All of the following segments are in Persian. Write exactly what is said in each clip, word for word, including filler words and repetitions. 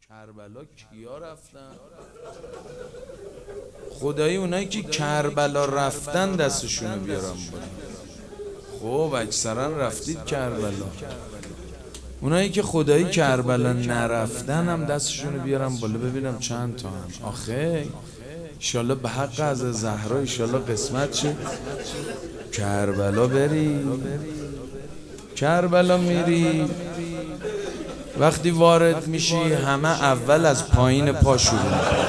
کربلا کیا رفتن؟ خدایی اونایی که کربلا رفتن دستشونو بیارم بالا. خب اکثرا رفتید کربلا. اونایی که خدایی کربلا نرفتن هم دستشونو بیارم بالا ببینم چند تا هم. آخه ایشالله به حق از زهرا ایشالله قسمت شه کربلا بری. کربلا میری وقتی وارد میشی همه اول از پایین پا شروع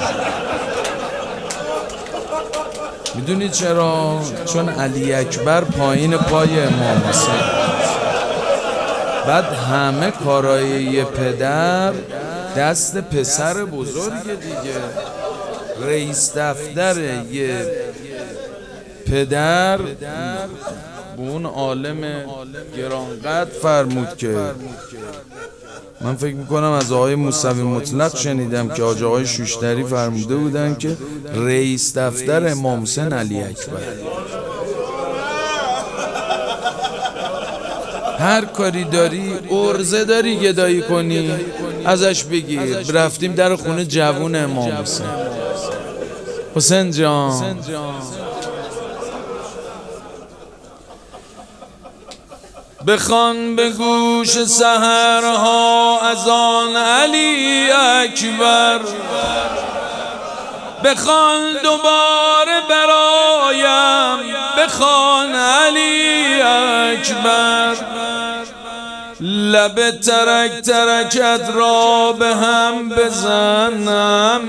میدونی چرا؟ چون علی اکبر پایین پای امام حسین. بعد همه کارای یه پدر دست پسر بزرگ دیگه. رئیس دفتر یه پدر به اون عالم گرانقدر فرمود که من فکر میکنم از آقای موسوی مطلق شنیدم که آج آقای شوشتری فرموده بودن که رئیس دفتر امام حسین علی اکبر. هر کاری داری ارزه داری گدایی کنی ازش بگیر. رفتیم در خونه جوون امام حسین. حسین جان بخوان به گوش سحرها از آن علی اکبر. بخوان دوباره برایم بخوان علی اکبر. لب ترک ترکت را به هم بزنم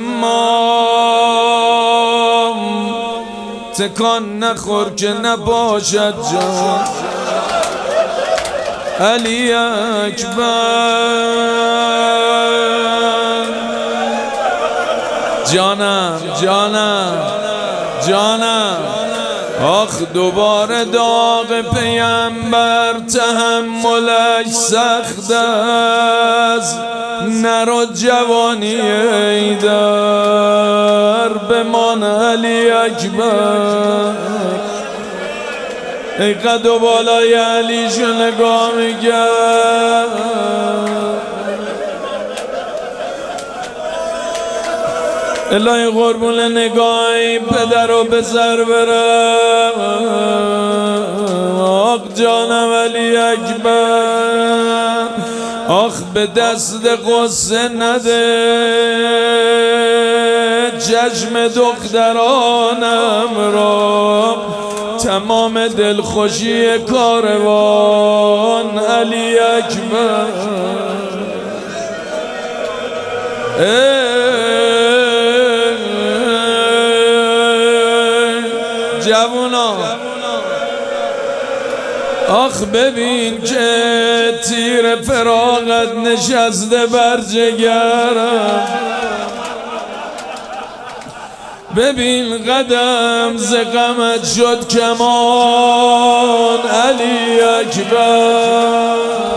ما تکان نخور که نباشد جان علی اکبر. جانم جانم جانم آخ دوباره داغ پیمبر تحملش سخت است. نرو جوانی ای در بمان علی اکبر. ای قد و بالای علیشو نگاه میگرد الهی قربون نگاهی پدر رو بزر برم. آخ جانم علی اکبر. آخ به دست قصه نده چشم دخترانم را تمام دلخوشی کاروان علی اکبر. جوونا آخ ببین که تیر فراقت نشسته بر جگرم. ببین قدم ز غمت شد کمان علی اکبر.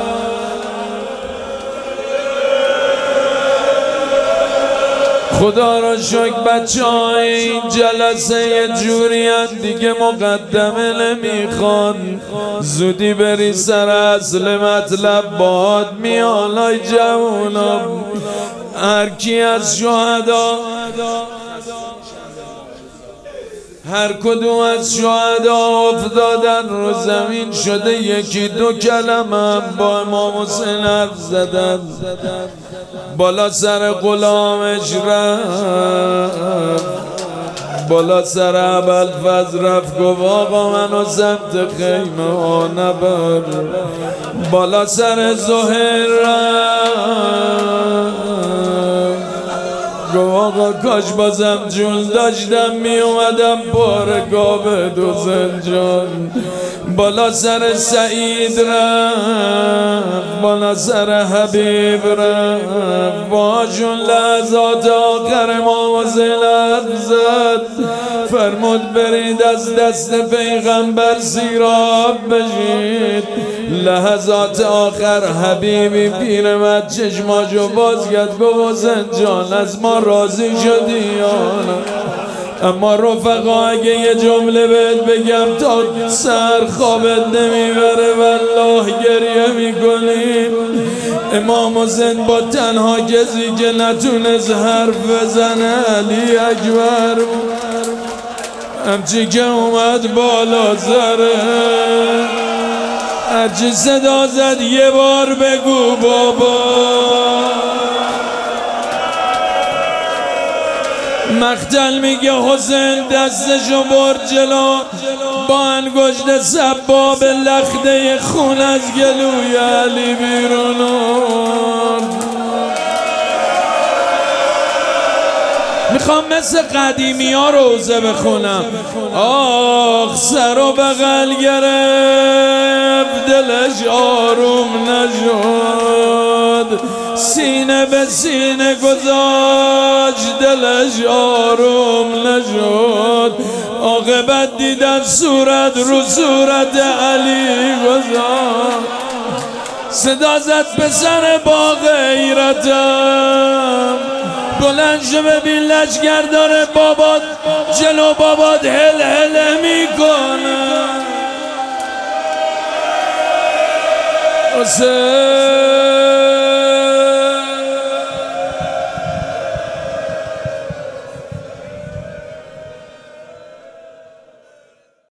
خدا را شکر بچه های این جلسه یه جوری دیگه مقدمه نمیخوان. زودی بری سر اصل مطلب باد میان. ای جوونا هر کی از شهدا هر کدوم از شهدا افتادن رو زمین شده یکی دو کلمه با امام حسین حرف زدن. بالا سر غلامش رفت بالا سر ابوالفضل رفت گفت آقا منو سمت خیمه ها نبر. بالا سر زهیر رفت گفت آقا کاش بازم جون داشتم می اومدم بارگاه به دو زنجان. بالا سر سعید رفت بالا سر حبیب رفت باشون لحظات آخر امام حسین حرف زد. فرمود برید از دست پیغمبر سیراب بشید. لحظات آخر حبیبی پیرمرد چشماشو باز کرد گفت حسین جان از ما راضی شدی یا نه؟ اما رفقا اگه یه جمله بهت بگم تا سر خوابت نمیبره والله گریه میکنی. امام حسین با تنها کسی که نتونست حرف بزنه علی اکبر بود. همچی که اومد بالا سره هرچی صدا زد یه بار بگو بابا. مقتل میگه حسین دستشو برد جلو، با انگشت سباب لخته خون از گلوی علی بیرون آورد. میخوام مثل قدیمی ها روزه بخونم. آخ سر و بغل گرفت دلش آروم نشد، سینه به سینه گذاشت دلش آروم نشد. عاقبت دیدن صورت رو صورت علی گذاشت. صدا زد پسر با غیرتم بلند شو ببین لشگر داره بابات جلو بابات هل هل میکنه. حسین